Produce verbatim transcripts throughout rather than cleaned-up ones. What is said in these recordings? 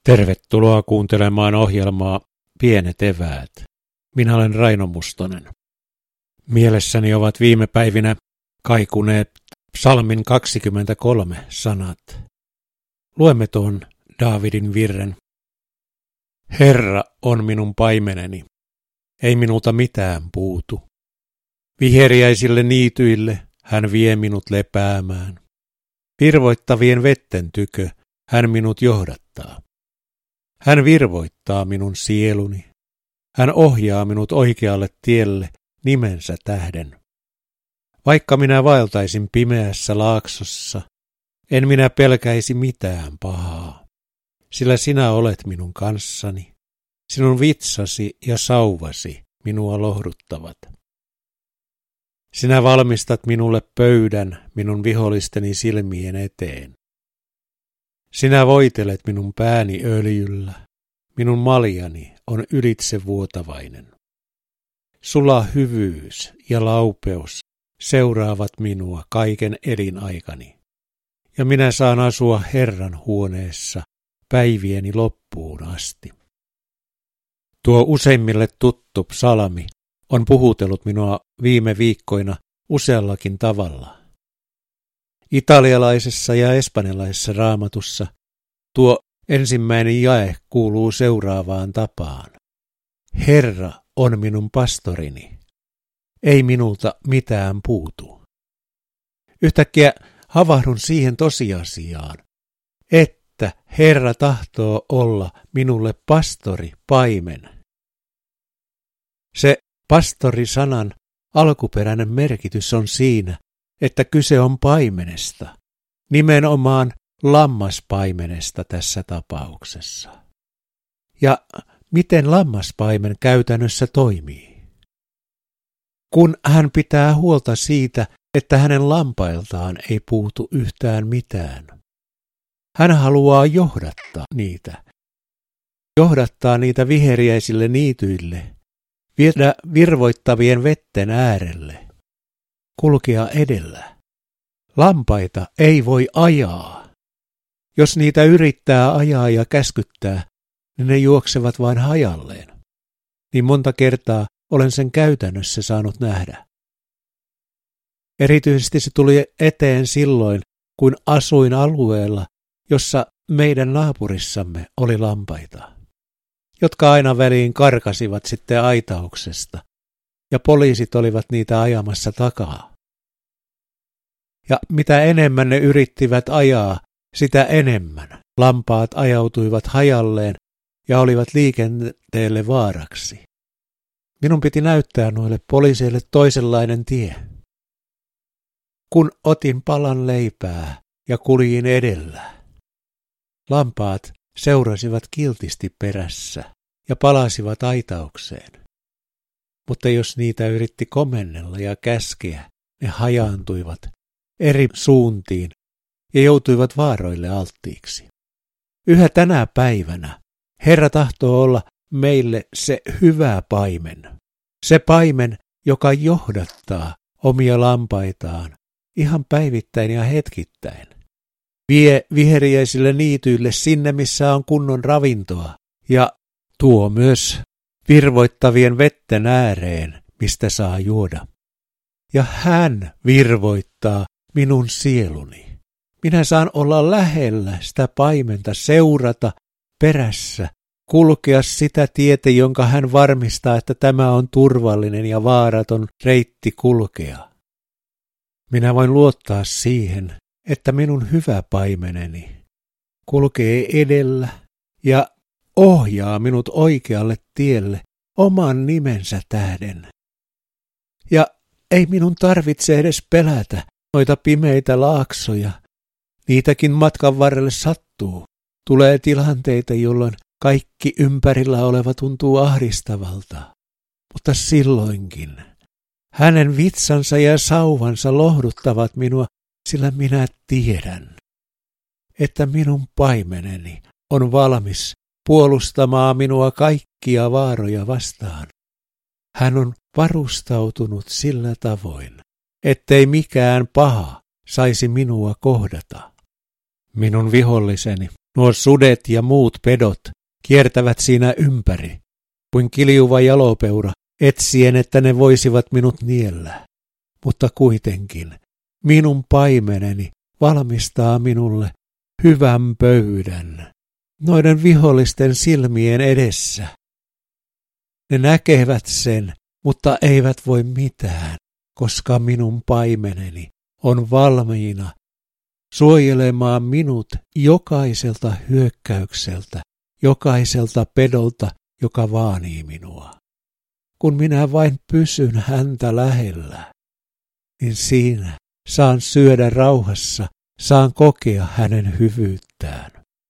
Tervetuloa kuuntelemaan ohjelmaa Pienet eväät. Minä olen Raino Mustonen. Mielessäni ovat viime päivinä kaikuneet psalmin kaksikymmentäkolme sanat. Luemme tuon Daavidin virren. Herra on minun paimeneni, ei minulta mitään puutu. Viheriäisille niityille hän vie minut lepäämään. Virvoittavien vetten tykö hän minut johdattaa. Hän virvoittaa minun sieluni. Hän ohjaa minut oikealle tielle nimensä tähden. Vaikka minä vaeltaisin pimeässä laaksossa, en minä pelkäisi mitään pahaa, sillä sinä olet minun kanssani. Sinun vitsasi ja sauvasi minua lohduttavat. Sinä valmistat minulle pöydän minun vihollisteni silmien eteen. Sinä voitelet minun pääni öljyllä, minun maljani on ylitsevuotavainen. Sulla hyvyys ja laupeus seuraavat minua kaiken elinaikani, ja minä saan asua Herran huoneessa päivieni loppuun asti. Tuo useimmille tuttu psalmi on puhutellut minua viime viikkoina useallakin tavalla. Italialaisessa ja espanjalaisessa raamatussa tuo ensimmäinen jae kuuluu seuraavaan tapaan. Herra on minun pastorini, ei minulta mitään puutu. Yhtäkkiä havahdun siihen tosiasiaan, että Herra tahtoo olla minulle pastori, paimen. Se pastori-sanan alkuperäinen merkitys on siinä, että kyse on paimenesta, nimenomaan lammaspaimenesta tässä tapauksessa. Ja miten lammaspaimen käytännössä toimii? Kun hän pitää huolta siitä, että hänen lampailtaan ei puutu yhtään mitään. Hän haluaa johdattaa niitä. Johdattaa niitä viheriäisille niityille, viedä virvoittavien vetten äärelle. Kulkea edellä. Lampaita ei voi ajaa. Jos niitä yrittää ajaa ja käskyttää, niin ne juoksevat vain hajalleen. Niin monta kertaa olen sen käytännössä saanut nähdä. Erityisesti se tuli eteen silloin, kun asuin alueella, jossa meidän naapurissamme oli lampaita, jotka aina väliin karkasivat sitten aitauksesta, ja poliisit olivat niitä ajamassa takaa. Ja mitä enemmän ne yrittivät ajaa, sitä enemmän lampaat ajautuivat hajalleen ja olivat liikenteelle vaaraksi. Minun piti näyttää noille poliiseille toisenlainen tie. Kun otin palan leipää ja kuljin edellä, lampaat seurasivat kiltisti perässä ja palasivat aitaukseen. Mutta jos niitä yritti komennella ja käskeä, ne hajaantuivat eri suuntiin ja joutuivat vaaroille alttiiksi. Yhä tänä päivänä Herra tahtoo olla meille se hyvä paimen. Se paimen, joka johdattaa omia lampaitaan ihan päivittäin ja hetkittäin. Vie viheriäisille niityille sinne, missä on kunnon ravintoa, ja tuo myös virvoittavien vetten ääreen, mistä saa juoda. Ja hän virvoittaa minun sieluni. Minä saan olla lähellä sitä paimenta, seurata perässä, kulkea sitä tietä, jonka hän varmistaa, että tämä on turvallinen ja vaaraton reitti kulkea. Minä voin luottaa siihen, että minun hyvä paimeneni kulkee edellä ja ohjaa minut oikealle tielle oman nimensä tähden. Ja ei minun tarvitse edes pelätä noita pimeitä laaksoja. Niitäkin matkan varrelle sattuu. Tulee tilanteita, jolloin kaikki ympärillä oleva tuntuu ahdistavalta. Mutta silloinkin hänen vitsansa ja sauvansa lohduttavat minua, sillä minä tiedän, että minun paimeneni on valmis puolustamaan minua kaikkia vaaroja vastaan. Hän on varustautunut sillä tavoin, ettei mikään paha saisi minua kohdata. Minun viholliseni Nuo sudet ja muut pedot kiertävät siinä ympäri, kuin kiljuva jalopeura, etsien, että ne voisivat minut niellä. Mutta kuitenkin minun paimeneni valmistaa minulle hyvän pöydän noiden vihollisten silmien edessä. Ne näkevät sen, mutta eivät voi mitään, koska minun paimeneni on valmiina suojelemaan minut jokaiselta hyökkäykseltä, jokaiselta pedolta, joka vaanii minua. Kun minä vain pysyn häntä lähellä, niin siinä saan syödä rauhassa, saan kokea hänen hyvyyttään.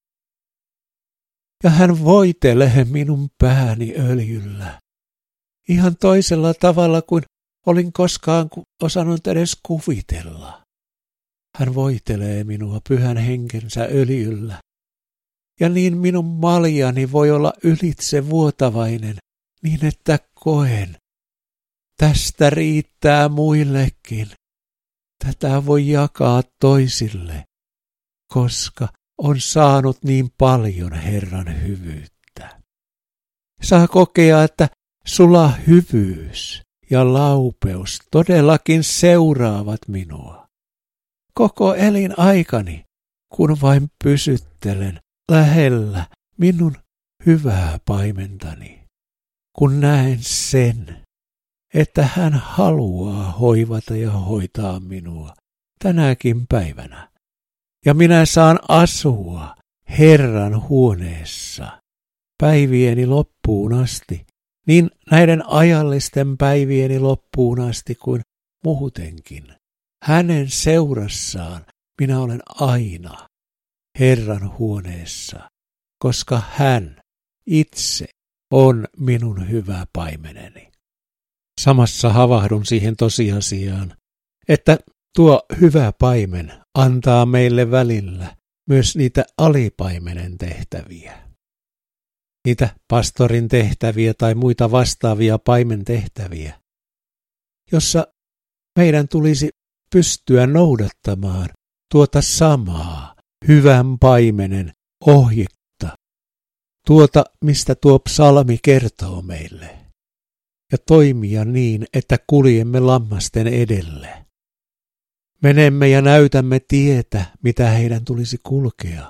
Ja hän voitelee minun pääni öljyllä, ihan toisella tavalla kuin olin koskaan osannut edes kuvitella. Hän voitelee minua pyhän henkensä öljyllä, ja niin minun maljani voi olla ylitse vuotavainen, niin että koen, tästä riittää muillekin. Tätä voi jakaa toisille, koska on saanut niin paljon Herran hyvyyttä. Saa kokea, että sula hyvyys ja laupeus todellakin seuraavat minua. Koko elinaikani, kun vain pysyttelen lähellä minun hyvää paimentani, kun näen sen, että hän haluaa hoivata ja hoitaa minua tänäkin päivänä. Ja minä saan asua Herran huoneessa päivieni loppuun asti, niin näiden ajallisten päivieni loppuun asti kuin muutenkin. Hänen seurassaan minä olen aina Herran huoneessa, koska hän itse on minun hyvä paimeneni. Samassa havahdun siihen tosiasiaan, että tuo hyvä paimen antaa meille välillä myös niitä alipaimenen tehtäviä. Niitä pastorin tehtäviä tai muita vastaavia paimentehtäviä, jossa meidän tulisi pystyä noudattamaan tuota samaa hyvän paimenen ohjetta, tuota mistä tuo psalmi kertoo meille, ja toimia niin, että kuljemme lammasten edelle. Menemme ja näytämme tietä, mitä heidän tulisi kulkea.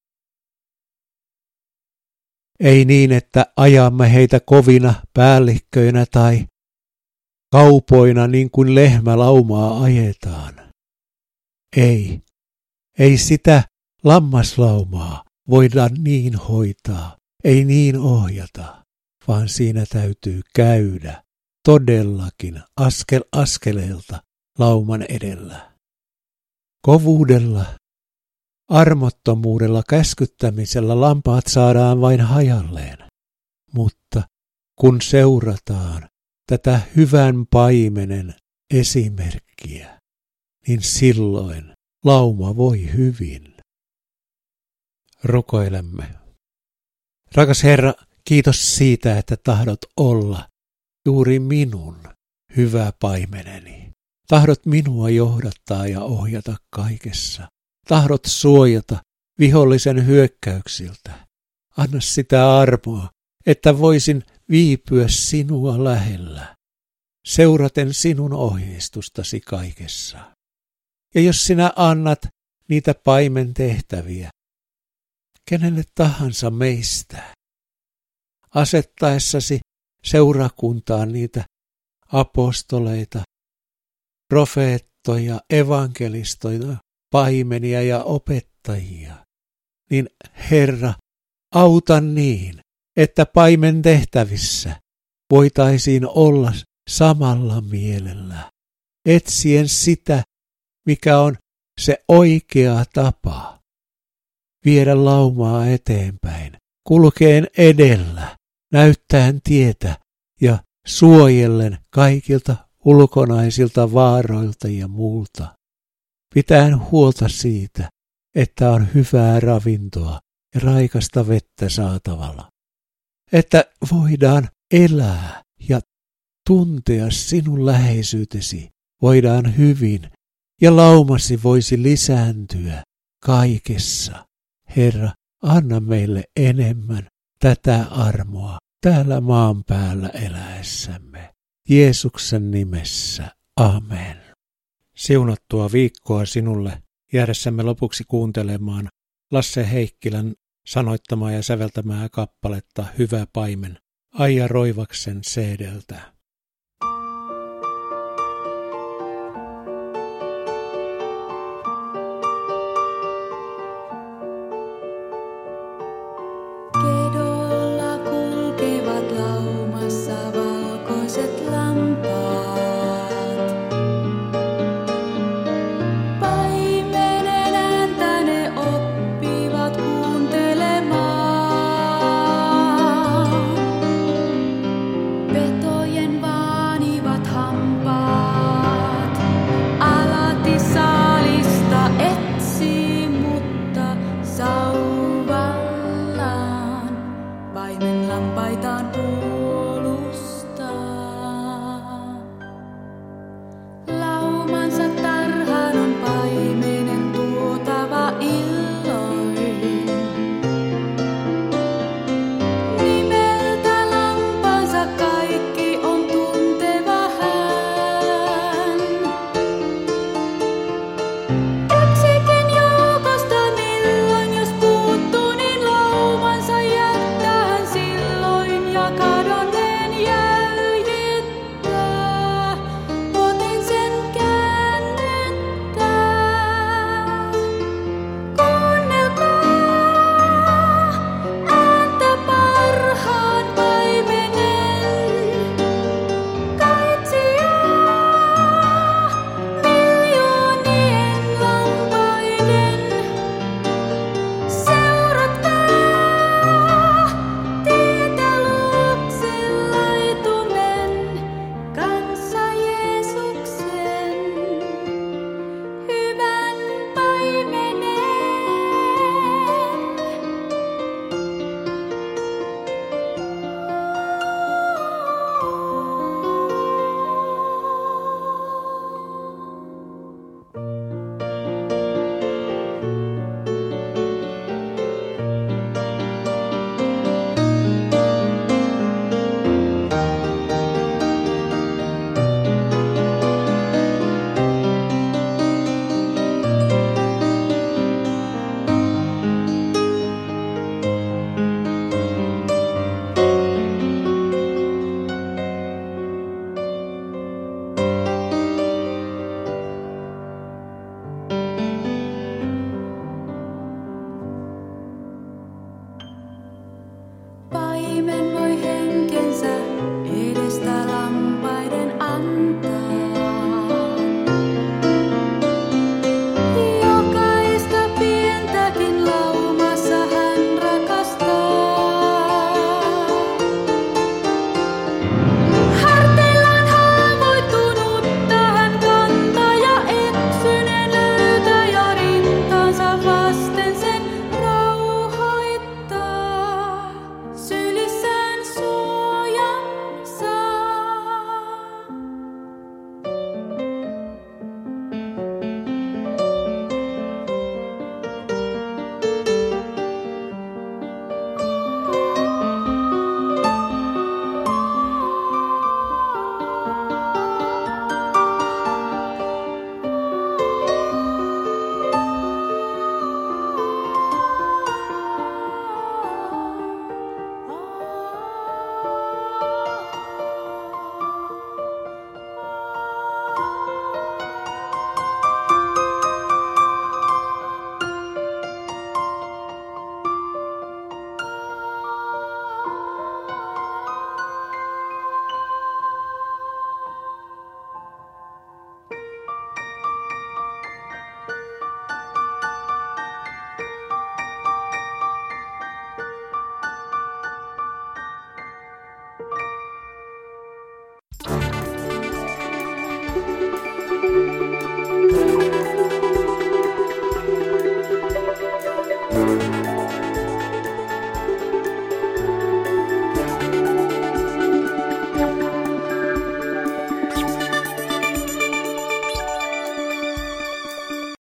Ei niin, että ajamme heitä kovina päällikköinä tai kaupoina niin kuin lehmä laumaa ajetaan. Ei, ei sitä lammaslaumaa voida niin hoitaa, ei niin ohjata, vaan siinä täytyy käydä todellakin askel askeleelta lauman edellä. Kovuudella, armottomuudella, käskyttämisellä lampaat saadaan vain hajalleen, mutta kun seurataan tätä hyvän paimenen esimerkkiä, niin silloin lauma voi hyvin. Rukoilemme. Rakas Herra, kiitos siitä, että tahdot olla juuri minun hyvä paimeneni. Tahdot minua johdattaa ja ohjata kaikessa. Tahdot suojata vihollisen hyökkäyksiltä. Anna sitä armoa, että voisin viipyä sinua lähellä, seuraten sinun ohjeistustasi kaikessa. Ja jos sinä annat niitä paimentehtäviä, kenelle tahansa meistä, asettaessasi seurakuntaan niitä apostoleita, profeettoja, evankelistoja, paimenia ja opettajia, niin Herra, auta niin, että paimentehtävissä voitaisiin olla samalla mielellä, etsien sitä, mikä on se oikea tapa viedä laumaa eteenpäin, kulkeen edellä, näyttäen tietä ja suojellen kaikilta ulkonaisilta vaaroilta ja muulta, pitäen huolta siitä, että on hyvää ravintoa ja raikasta vettä saatavalla, että voidaan elää ja tuntea sinun läheisyytesi, voidaan hyvin ja laumasi voisi lisääntyä kaikessa. Herra, anna meille enemmän tätä armoa täällä maan päällä eläessämme. Jeesuksen nimessä, amen. Siunattua viikkoa sinulle. Jäädessämme lopuksi kuuntelemaan Lasse Heikkilän sanoittamaa ja säveltämää kappaletta Hyvä paimen Aija Roivaksen C D:ltä. Kedolla kulkevat laumassa valkoiset lampaat. Paimenen ääntä ne oppivat kuuntelemaan. Petojen vaanivat hampaat. Alati saalista etsii, mutta sauvallaan paimen lampaitaan puolustaa. Laumansa tarhaan on paimenen tuotava illoin. Nimeltä lampansa kaikki on tunteva hän. Yksikin joukosta milloin jos puuttuu, niin laumansa jättää hän silloin ja kadonneen jäljittää. Otin sen käännyttää. Kuunnelkaa ääntä parhaan paimenen. Kaitsijaa miljoonien lampaiden. Seuratkaa tietä luokse laitumen kanssa Jeesuksen hyvän paimenen. Paimen voi henkensä edestä lampaiden antaa. Jokaista pientäkin laumassa hän rakastaa. Harteillaan haavoittunutta hän kantaa ja eksyneen löytää ja rintaansa vasten sen rauhoittaa. Sylissään suojan saa. Thank you.